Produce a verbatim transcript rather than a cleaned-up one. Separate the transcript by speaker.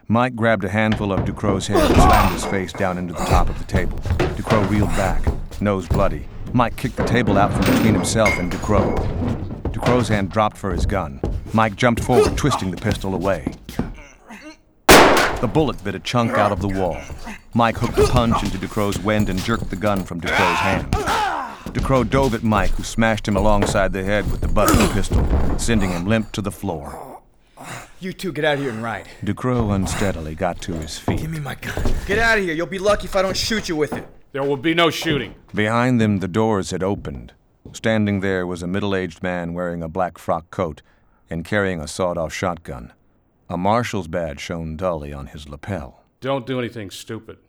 Speaker 1: Mike grabbed a handful of Ducrow's hair and slammed his face down into the top of the table. Ducrow reeled back, nose bloody. Mike kicked the table out from between himself and Ducrow. Ducrow's hand dropped for his gun. Mike jumped forward, twisting the pistol away. The bullet bit a chunk out of the wall. Mike hooked a punch into Ducrow's wind and jerked the gun from Ducrow's hand. Ducrow dove at Mike, who smashed him alongside the head with the butt of the pistol, sending him limp to the floor.
Speaker 2: You two get out of here and ride.
Speaker 1: Ducrow unsteadily got to his feet.
Speaker 2: Give me my gun. Get out of here. You'll be lucky if I don't shoot you with it.
Speaker 3: There will be no shooting.
Speaker 1: Behind them, the doors had opened. Standing there was a middle-aged man wearing a black frock coat and carrying a sawed-off shotgun. A marshal's badge shone dully on his lapel.
Speaker 3: Don't do anything stupid.